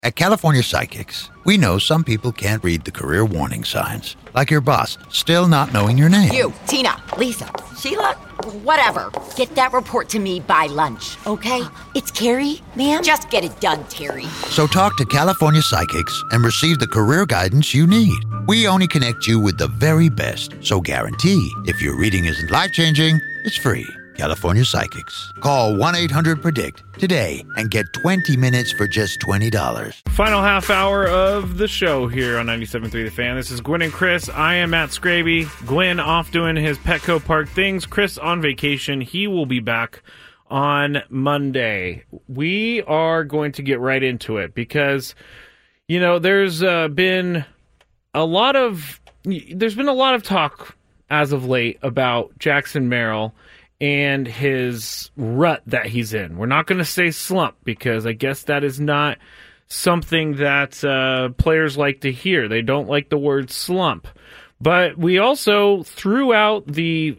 At California Psychics, we know some people can't read the career warning signs, like your boss still not knowing your name. You, Tina, Lisa, Sheila, whatever. Get that report to me by lunch, okay? It's Carrie, ma'am. Just get it done, Terry. So talk to California Psychics and receive the career guidance you need. We only connect you with the very best, so guarantee if your reading isn't life-changing, it's free. California Psychics. Call 1-800-PREDICT today and get 20 minutes for just $20. Final half hour of the show here on 97.3 The Fan. This is Gwen and Chris. I am Matt Scraby. Gwen off doing his Petco Park things. Chris on vacation. He will be back on Monday. We are going to get right into it because, you know, there's been a lot of talk as of late about Jackson Merrill and his rut that he's in. We're not going to say slump because I guess that is not something that players like to hear. They don't like the word slump. But we also threw out the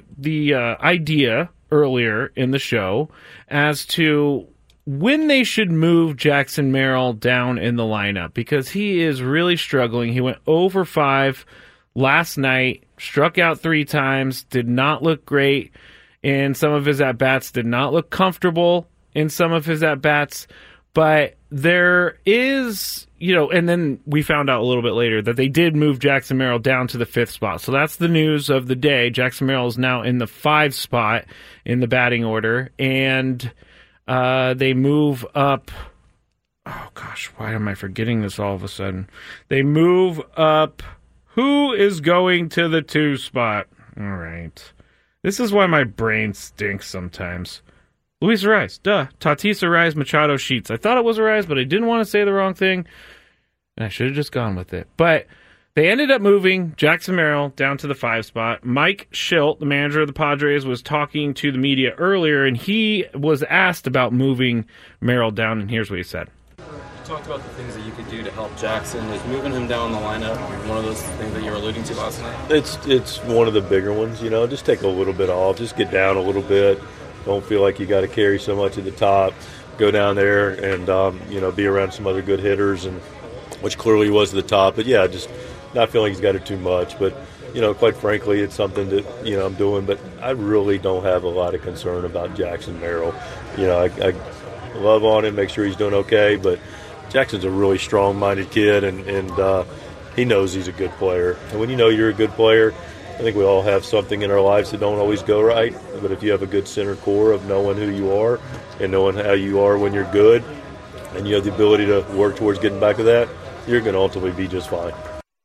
idea earlier in the show as to when they should move Jackson Merrill down in the lineup because he is really struggling. He went 0-5 last night, struck out 3 times, did not look great in some of his at-bats, did not look comfortable in some of his at-bats, but there is, you know, and then we found out a little bit later that they did move Jackson Merrill down to the 5th spot. So that's the news of the day. Jackson Merrill is now in the 5 spot in the batting order, and they move up. Oh, gosh, why am I forgetting this all of a sudden? They move up. Who is going to the 2 spot? All right. This is why my brain stinks sometimes. Luis Arraez, duh. Tatis Arraez, Machado, Sheets. I thought it was Arraez, but I didn't want to say the wrong thing, and I should have just gone with it. But they ended up moving Jackson Merrill down to the 5 spot. Mike Shildt, the manager of the Padres, was talking to the media earlier, and he was asked about moving Merrill down, and here's what he said. You talked about the things that you could do to help Jackson. Is moving him down the lineup one of those things that you were alluding to last night? It's one of the bigger ones, you know. Just take a little bit off. Just get down a little bit. Don't feel like you got to carry so much at the top. Go down there and, be around some other good hitters, and which clearly was at the top. But, yeah, just not feeling like he's got it too much. But, quite frankly, it's something that, I'm doing. But I really don't have a lot of concern about Jackson Merrill. I love on him, make sure he's doing okay, but Jackson's a really strong-minded kid, and he knows he's a good player. And when you know you're a good player, I think we all have something in our lives that don't always go right. But if you have a good center core of knowing who you are and knowing how you are when you're good, and you have the ability to work towards getting back to that, you're going to ultimately be just fine.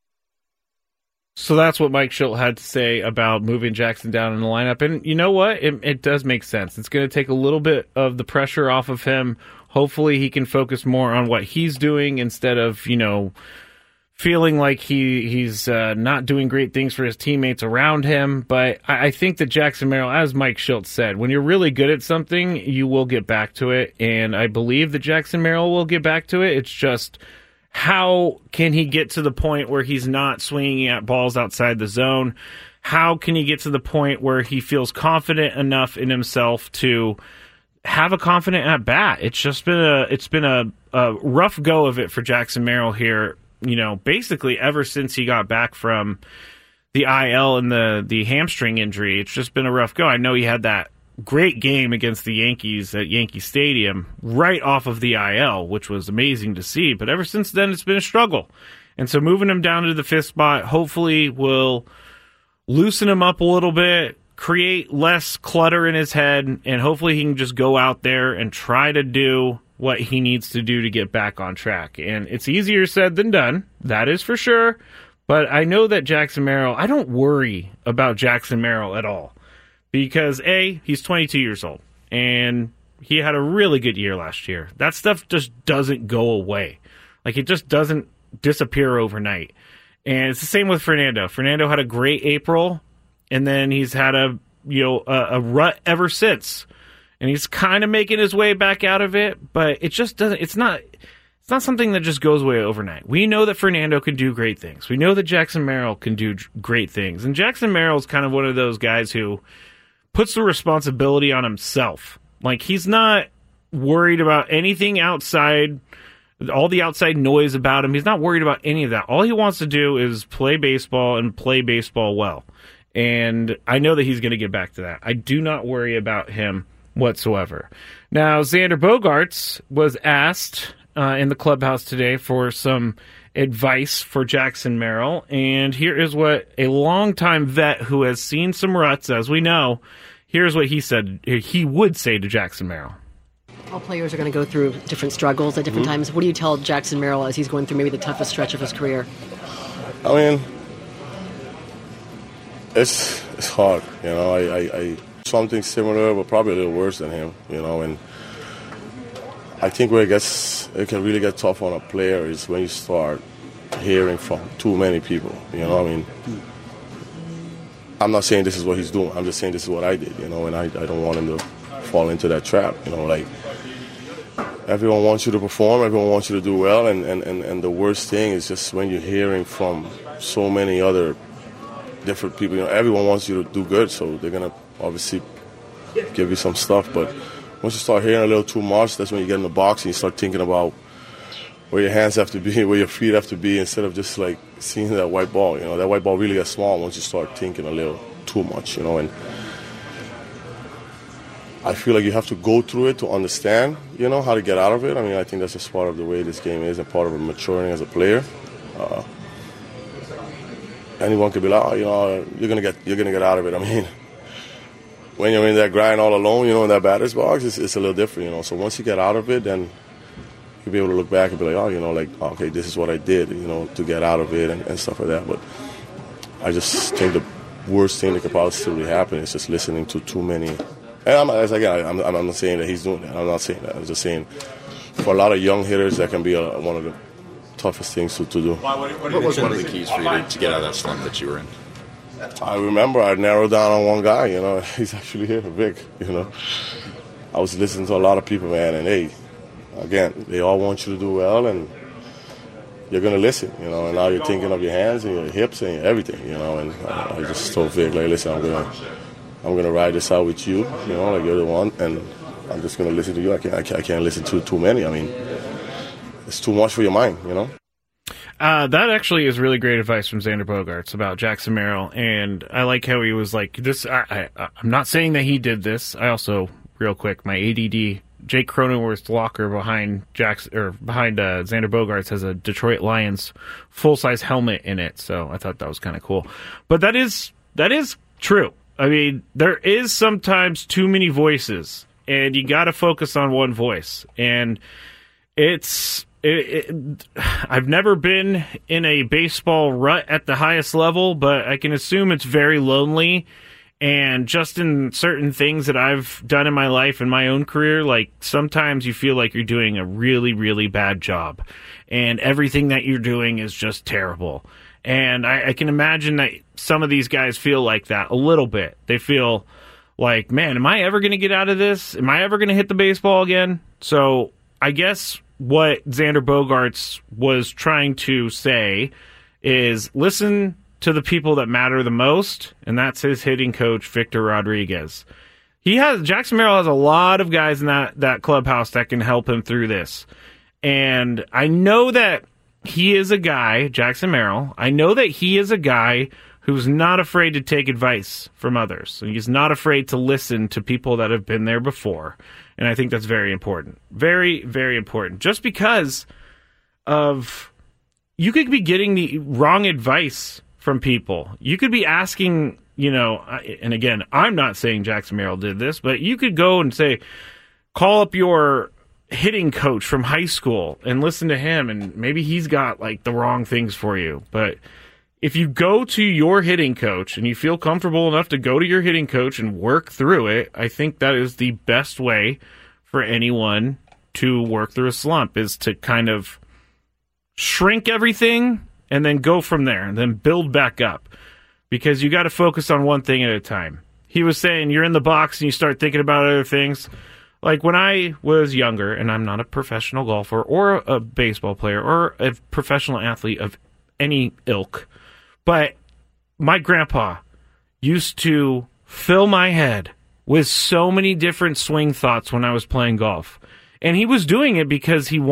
So that's what Mike Shildt had to say about moving Jackson down in the lineup. And you know what? It does make sense. It's going to take a little bit of the pressure off of him. Hopefully he can focus more on what he's doing instead of, feeling like he's not doing great things for his teammates around him. But I think that Jackson Merrill, as Mike Shildt said, when you're really good at something, you will get back to it. And I believe that Jackson Merrill will get back to it. It's just how can he get to the point where he's not swinging at balls outside the zone? How can he get to the point where he feels confident enough in himself to have a confident at bat? It's just been a rough go of it for Jackson Merrill here, basically ever since he got back from the IL and the hamstring injury. It's just been a rough go. I know he had that great game against the Yankees at Yankee Stadium right off of the IL, which was amazing to see. But ever since then, it's been a struggle. And so moving him down to the 5th spot hopefully will loosen him up a little bit, create less clutter in his head, and hopefully he can just go out there and try to do what he needs to do to get back on track. And it's easier said than done, that is for sure. But I know that Jackson Merrill, I don't worry about Jackson Merrill at all. Because, A, he's 22 years old, and he had a really good year last year. That stuff just doesn't go away. Like, it just doesn't disappear overnight. And it's the same with Fernando. Fernando had a great April, and then he's had a rut ever since. And he's kind of making his way back out of it, but it just doesn't, it's not something that just goes away overnight. We know that Fernando can do great things. We know that Jackson Merrill can do great things. And Jackson Merrill is kind of one of those guys who puts the responsibility on himself. Like, he's not worried about anything outside all the outside noise about him. He's not worried about any of that. All he wants to do is play baseball and play baseball well. And I know that he's going to get back to that. I do not worry about him whatsoever. Now, Xander Bogaerts was asked in the clubhouse today for some advice for Jackson Merrill, and here is what a longtime vet who has seen some ruts, as we know, here's what he said he would say to Jackson Merrill. All players are going to go through different struggles at different times. What do you tell Jackson Merrill as he's going through maybe the toughest stretch of his career? I mean, it's hard, you know. I something similar, but probably a little worse than him, you know. And I think where it can really get tough on a player is when you start hearing from too many people, you know. I mean, I'm not saying this is what he's doing. I'm just saying this is what I did, you know. And I don't want him to fall into that trap, you know. Like, everyone wants you to perform, everyone wants you to do well, and the worst thing is just when you're hearing from so many other different people, you know, everyone wants you to do good, so they're going to obviously give you some stuff, but once you start hearing a little too much, that's when you get in the box and you start thinking about where your hands have to be, where your feet have to be, instead of just like seeing that white ball. You know, that white ball really gets small once you start thinking a little too much, you know, and I feel like you have to go through it to understand, you know, how to get out of it. I mean, I think that's just part of the way this game is and part of maturing as a player. Anyone could be like, oh, you know, you're gonna get out of it. I mean, when you're in that grind all alone, you know, in that batter's box, it's a little different, you know. So once you get out of it, then you'll be able to look back and be like, oh, you know, like, okay, this is what I did, you know, to get out of it and stuff like that. But I just think the worst thing that could possibly happen is just listening to too many. And I'm not saying that he's doing that. I'm not saying that. I'm just saying for a lot of young hitters, that can be one of the toughest things to do. What was one of the keys for you to get out of that slump that you were in? I remember I narrowed down on one guy, you know. He's actually here, Vic, you know. I was listening to a lot of people, man, and hey, again, they all want you to do well, and you're going to listen, you know, and now you're thinking of your hands and your hips and everything, you know, and I just told Vic, like, listen, I'm gonna ride this out with you, you know, like you're the one, and I'm just gonna listen to you. I can't listen to too many. I mean, it's too much for your mind, you know. That actually is really great advice from Xander Bogaerts about Jackson Merrill, and I like how he was like this. I'm not saying that he did this. I also, real quick, my ADD, Jake Cronenworth's locker behind Xander Bogaerts has a Detroit Lions full-size helmet in it, so I thought that was kind of cool. But that is true. I mean, there is sometimes too many voices, and you got to focus on one voice. And I've never been in a baseball rut at the highest level, but I can assume it's very lonely. And just in certain things that I've done in my life, in my own career, like sometimes you feel like you're doing a really, really bad job. And everything that you're doing is just terrible. And I can imagine that some of these guys feel like that a little bit. They feel like, man, am I ever going to get out of this? Am I ever going to hit the baseball again? So I guess what Xander Bogaerts was trying to say is listen to the people that matter the most, and that's his hitting coach, Victor Rodriguez. Jackson Merrill has a lot of guys in that clubhouse that can help him through this. And I know that he is a guy, Jackson Merrill, I know that he is a guy who's not afraid to take advice from others. And he's not afraid to listen to people that have been there before. And I think that's very important. Very, very important. Just because of you could be getting the wrong advice from people. You could be asking, you know, and again, I'm not saying Jackson Merrill did this, but you could go and say, call up your hitting coach from high school and listen to him, and maybe he's got like the wrong things for you. But if you go to your hitting coach and you feel comfortable enough to go to your hitting coach and work through it, I think that is the best way for anyone to work through a slump, is to kind of shrink everything and then go from there and then build back up, because you got to focus on one thing at a time. He was saying you're in the box and you start thinking about other things. Like when I was younger, and I'm not a professional golfer or a baseball player or a professional athlete of any ilk, but my grandpa used to fill my head with so many different swing thoughts when I was playing golf. And he was doing it because he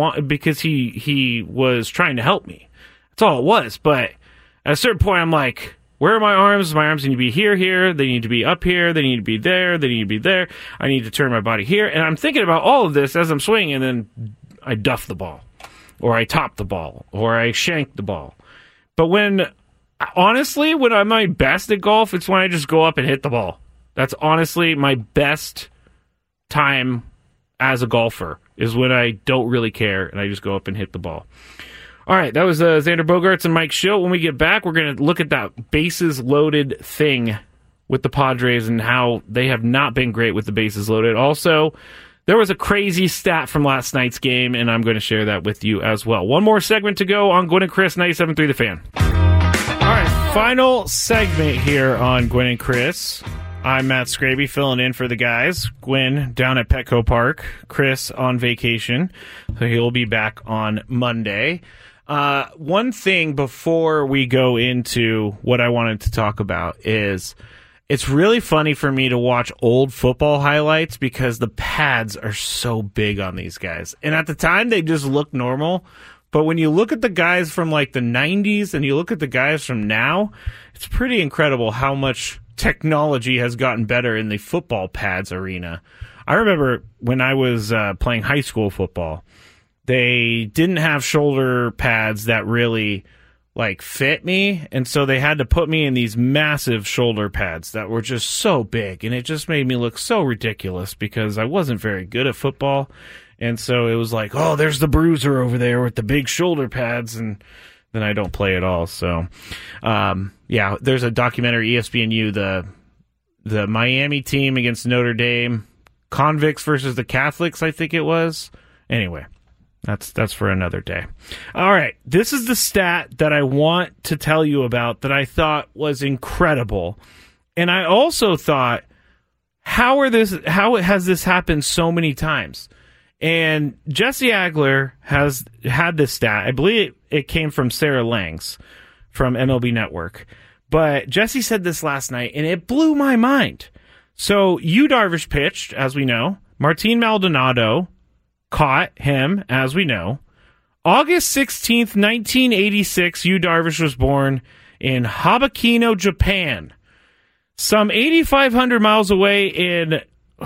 was trying to help me. That's all it was. But at a certain point, I'm like, where are my arms? My arms need to be here. They need to be up here. They need to be there. They need to be there. I need to turn my body here. And I'm thinking about all of this as I'm swinging, and then I duff the ball, or I top the ball, or I shank the ball. But honestly, when I'm my best at golf, it's when I just go up and hit the ball. That's honestly my best time as a golfer, is when I don't really care and I just go up and hit the ball. All right, that was Xander Bogaerts and Mike Schilt. When we get back, we're going to look at that bases loaded thing with the Padres and how they have not been great with the bases loaded. Also, there was a crazy stat from last night's game, and I'm going to share that with you as well. One more segment to go on Gwynn and Chris, 97.3 The Fan. All right, final segment here on Gwynn and Chris. I'm Matt Scraby, filling in for the guys. Gwynn down at Petco Park. Chris on vacation, so he'll be back on Monday. One thing before we go into what I wanted to talk about is it's really funny for me to watch old football highlights because the pads are so big on these guys. And at the time, they just look normal. But when you look at the guys from like the 90s and you look at the guys from now, it's pretty incredible how much technology has gotten better in the football pads arena. I remember when I was playing high school football, they didn't have shoulder pads that really like fit me, and so they had to put me in these massive shoulder pads that were just so big, and it just made me look so ridiculous because I wasn't very good at football. And so it was like, oh, there's the bruiser over there with the big shoulder pads, and then I don't play at all. So yeah, there's a documentary, ESPNU, the Miami team against Notre Dame, Convicts versus the Catholics, I think it was. Anyway, that's for another day. All right, this is the stat that I want to tell you about that I thought was incredible. And I also thought, how has this happened so many times? And Jesse Agler has had this stat. I believe it came from Sarah Langs from MLB Network. But Jesse said this last night, and it blew my mind. So Yu Darvish pitched, as we know. Martin Maldonado caught him, as we know. August 16th, 1986, Yu Darvish was born in Habakino, Japan. Some 8,500 miles away in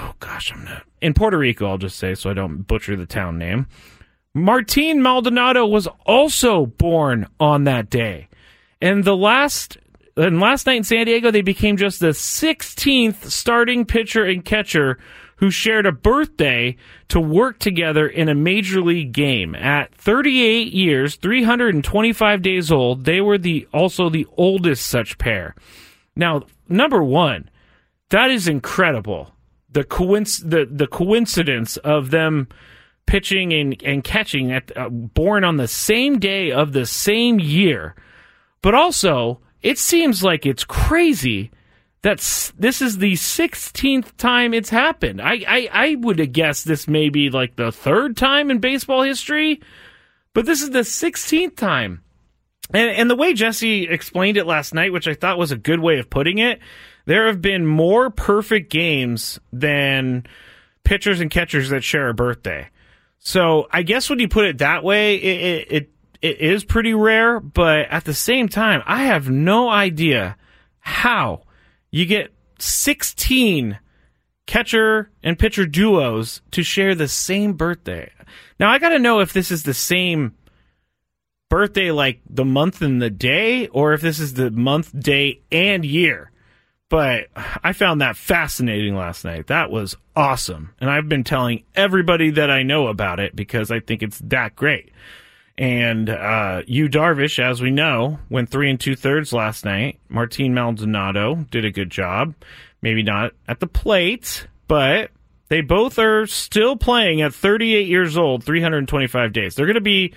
Puerto Rico, I'll just say, so I don't butcher the town name. Martin Maldonado was also born on that day. And last night in San Diego, they became just the 16th starting pitcher and catcher who shared a birthday to work together in a major league game. At 38 years, 325 days old, they were also the oldest such pair. Now, number one, that is incredible. The coincidence of them pitching and catching born on the same day of the same year. But also, it seems like it's crazy that this is the 16th time it's happened. I would have guessed this may be like the third time in baseball history, but this is the 16th time. And the way Jesse explained it last night, which I thought was a good way of putting it, there have been more perfect games than pitchers and catchers that share a birthday. So I guess when you put it that way, it is pretty rare, but at the same time, I have no idea how you get 16 catcher and pitcher duos to share the same birthday. Now, I got to know if this is the same birthday, like the month and the day, or if this is the month, day, and year. But I found that fascinating last night. That was awesome. And I've been telling everybody that I know about it because I think it's that great. And Yu Darvish, as we know, went 3 2/3 last night. Martin Maldonado did a good job. Maybe not at the plate, but they both are still playing at 38 years old, 325 days. They're going to be,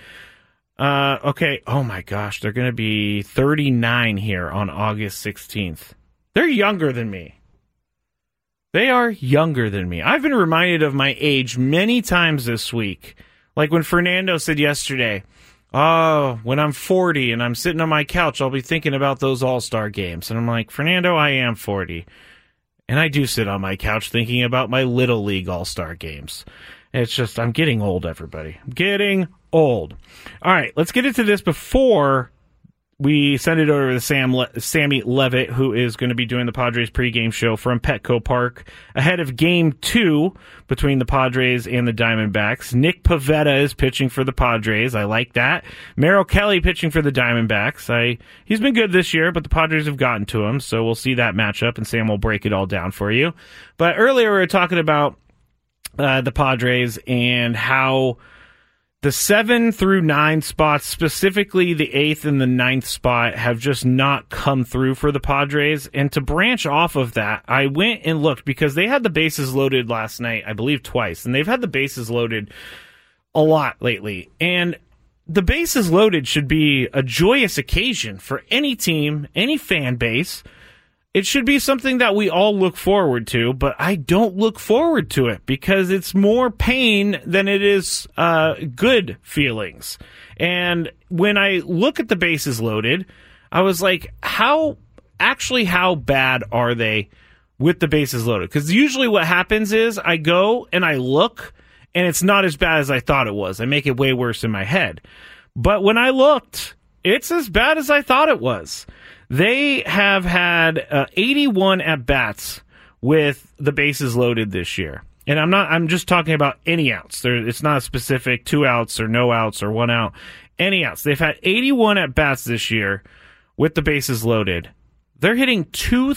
oh my gosh, they're going to be 39 here on August 16th. They're younger than me. They are younger than me. I've been reminded of my age many times this week. Like when Fernando said yesterday, oh, when I'm 40 and I'm sitting on my couch, I'll be thinking about those All-Star games. And I'm like, Fernando, I am 40. And I do sit on my couch thinking about my Little League All-Star games. It's just, I'm getting old, everybody. I'm getting old. All right, let's get into this before we send it over to Sammy Levitt, who is going to be doing the Padres pregame show from Petco Park ahead of Game 2 between the Padres and the Diamondbacks. Nick Pivetta is pitching for the Padres. I like that. Merrill Kelly pitching for the Diamondbacks. He's been good this year, but the Padres have gotten to him, so we'll see that matchup, and Sam will break it all down for you. But earlier we were talking about the Padres and how the 7 through 9 spots, specifically the 8th and the 9th spot, have just not come through for the Padres. And to branch off of that, I went and looked because they had the bases loaded last night, I believe twice, and they've had the bases loaded a lot lately. And the bases loaded should be a joyous occasion for any team, any fan base. It should be something that we all look forward to, but I don't look forward to it because it's more pain than it is good feelings. And when I look at the bases loaded, I was like, how bad are they with the bases loaded? Because usually what happens is I go and I look, and it's not as bad as I thought it was. I make it way worse in my head. But when I looked, it's as bad as I thought it was. They have had 81 at-bats with the bases loaded this year. And I'm just talking about any outs. It's not a specific 2 outs or no outs or 1 out. Any outs. They've had 81 at-bats this year with the bases loaded. They're hitting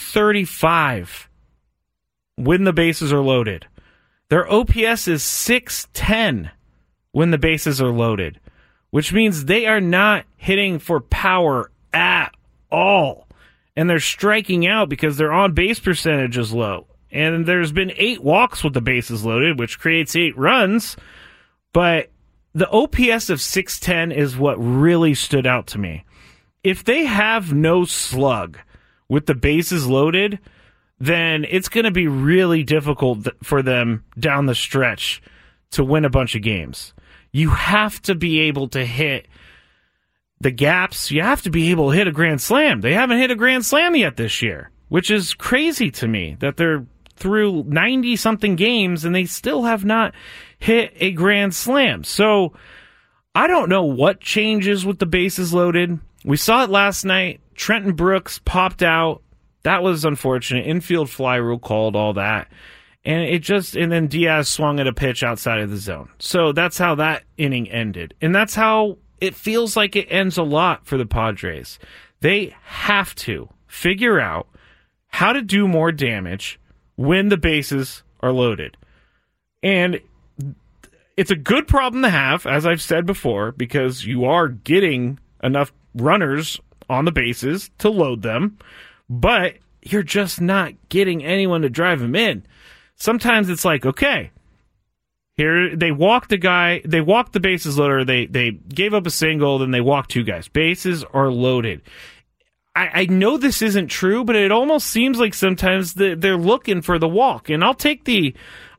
.235 when the bases are loaded. Their OPS is .610 when the bases are loaded, which means they are not hitting for power at all. And they're striking out because their on-base percentage is low. And there's been 8 walks with the bases loaded, which creates 8 runs. But the OPS of .610 is what really stood out to me. If they have no slug with the bases loaded, then it's going to be really difficult for them down the stretch to win a bunch of games. You have to be able to hit the gaps. You have to be able to hit a grand slam. They haven't hit a grand slam yet this year, which is crazy to me that they're through 90-something games and they still have not hit a grand slam. So I don't know what changes with the bases loaded. We saw it last night. Trenton Brooks popped out. That was unfortunate. Infield fly rule called, all that. And then Diaz swung at a pitch outside of the zone. So that's how that inning ended. And that's how it feels like it ends a lot for the Padres. They have to figure out how to do more damage when the bases are loaded. And it's a good problem to have, as I've said before, because you are getting enough runners on the bases to load them, but you're just not getting anyone to drive them in. Sometimes it's like, okay, here they walked the bases loader, they gave up a single, then they walked 2 guys. Bases are loaded. I know this isn't true, but it almost seems like sometimes they're looking for the walk. And I'll take the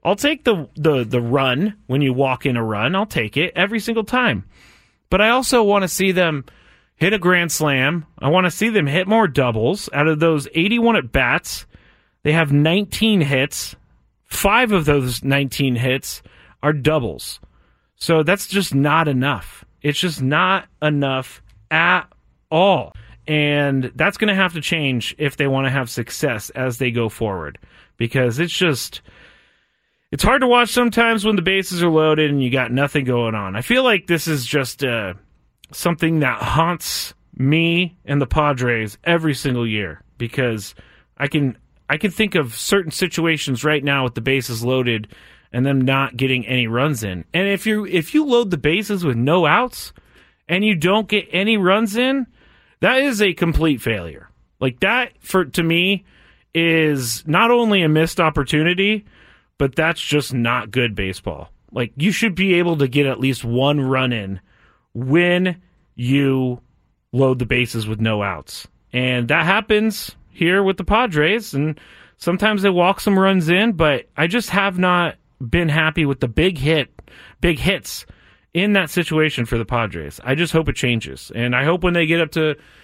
run when you walk in a run. I'll take it every single time. But I also want to see them hit a grand slam. I want to see them hit more doubles. Out of those 81 at-bats, they have 19 hits. 5 of those 19 hits are doubles. So that's just not enough. It's just not enough at all. And that's going to have to change if they want to have success as they go forward. Because it's hard to watch sometimes when the bases are loaded and you got nothing going on. I feel like this is just something that haunts me and the Padres every single year. Because I can think of certain situations right now with the bases loaded and them not getting any runs in. And if you load the bases with no outs and you don't get any runs in, that is a complete failure. Like that, to me, is not only a missed opportunity, but that's just not good baseball. Like you should be able to get at least 1 run in when you load the bases with no outs. And that happens here with the Padres, and sometimes they walk some runs in, but I just have not been happy with the big hits in that situation for the Padres. I just hope it changes. And I hope when they get up to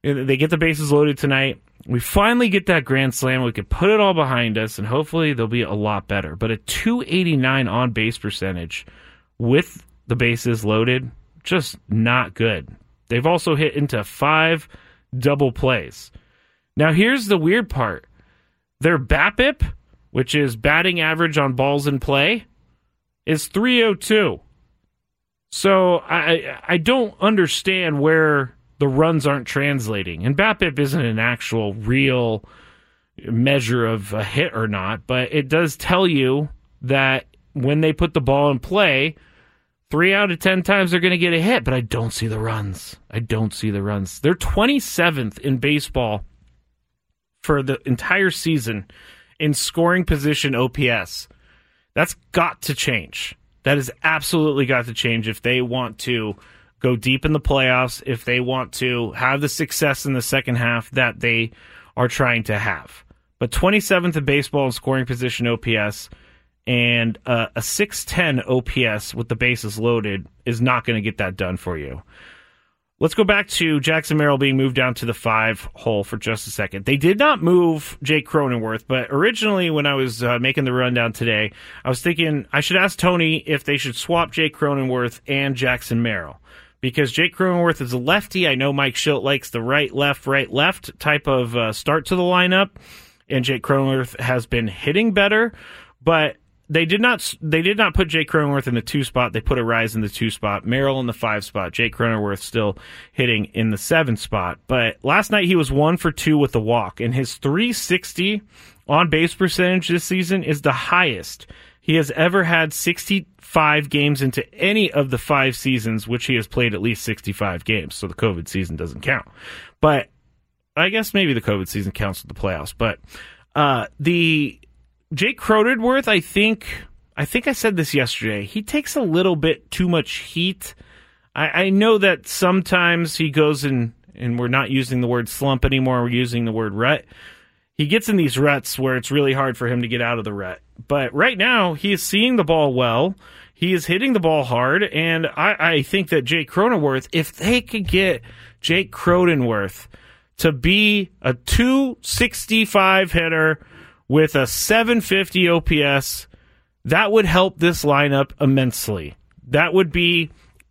They get the bases loaded tonight. We finally get that grand slam. We could put it all behind us, and hopefully they'll be a lot better. But a .289 on-base percentage with the bases loaded, just not good. They've also hit into 5 double plays. Now, here's the weird part. Their BABIP, which is batting average on balls in play, is .302. So I don't understand where the runs aren't translating. And BABIP isn't an actual real measure of a hit or not, but it does tell you that when they put the ball in play, 3 out of 10 times they're going to get a hit, but I don't see the runs. They're 27th in baseball for the entire season in scoring position OPS. That's got to change. That has absolutely got to change if they want to go deep in the playoffs, if they want to have the success in the second half that they are trying to have. But 27th in baseball in scoring position OPS and a 610 OPS with the bases loaded is not going to get that done for you. Let's go back to Jackson Merrill being moved down to the 5 hole for just a second. They did not move Jake Cronenworth, but originally when I was making the rundown today, I was thinking I should ask Tony if they should swap Jake Cronenworth and Jackson Merrill. Because Jake Cronenworth is a lefty. I know Mike Schilt likes the right, left type of start to the lineup. And Jake Cronenworth has been hitting better. But they did not put Jake Cronenworth in the 2 spot. They put Arraez in the 2 spot. Merrill in the 5 spot. Jake Cronenworth still hitting in the 7 spot. But last night he was 1 for 2 with the walk. And his .360 on-base percentage this season is the highest he has ever had. 65 games into any of the 5 seasons, which he has played at least 65 games. So the COVID season doesn't count. But I guess maybe the COVID season counts with the playoffs. But the Jake Cronenworth, I think I said this yesterday, he takes a little bit too much heat. I know that sometimes he goes in, and we're not using the word slump anymore, we're using the word rut. He gets in these ruts where it's really hard for him to get out of the rut. But right now, he is seeing the ball well. He is hitting the ball hard. And I think that Jake Cronenworth, if they could get Jake Cronenworth to be a .265 hitter with a .750 OPS, that would help this lineup immensely. That would be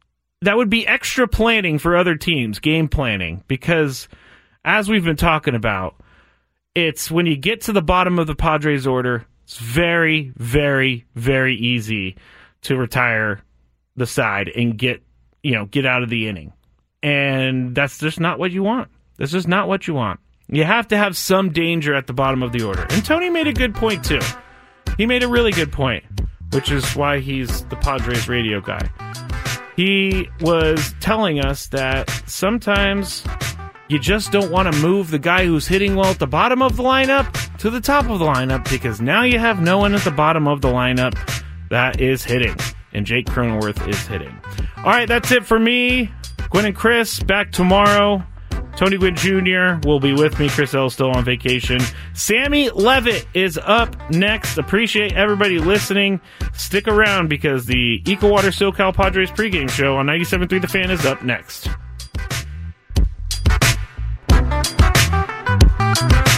extra planning for other teams, game planning. Because as we've been talking about, it's when you get to the bottom of the Padres order, it's very, very, very easy to retire the side and get out of the inning. And that's just not what you want. That's just not what you want. You have to have some danger at the bottom of the order. And Tony made a good point, too. He made a really good point, which is why he's the Padres radio guy. He was telling us that sometimes you just don't want to move the guy who's hitting well at the bottom of the lineup to the top of the lineup, because now you have no one at the bottom of the lineup that is hitting. And Jake Cronenworth is hitting. All right, that's it for me. Gwen and Chris, back tomorrow. Tony Gwynn Jr. will be with me. Chris L. still on vacation. Sammy Levitt is up next. Appreciate everybody listening. Stick around because the EcoWater SoCal Padres pregame show on 97.3 The Fan is up next.